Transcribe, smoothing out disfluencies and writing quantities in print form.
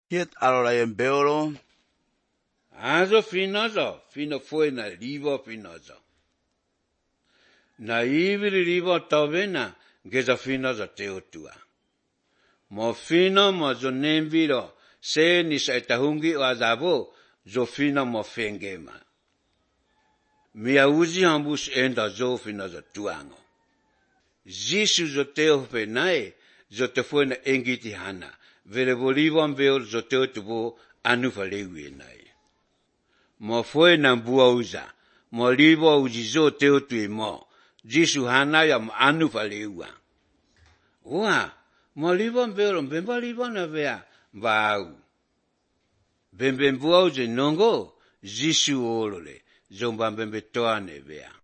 Hiet alola yen beolo. Azo finazo, fino fue na livo finazo. Na iviri livo tovena, geza finazo teotua. Mo fino mo zo nemviro, se ni sa etahungi o azavo, zo fino mo fengema. Mia uzi hambus enda zo finazo tuango. Zisu zo teo penae, zo te fue na engiti hana. Vele volivo ambeo zo teo tubo anufa lewe nae. Mo fue na mbua uza, mo livo ujizo teo tue mo, jisu hana ya mo anufa lewa. Ua, mo livo mbelo, mbemba livo na vea, mbau. Mbembe mbua uze nongo, jisu olole, zomba mbembe toane vea.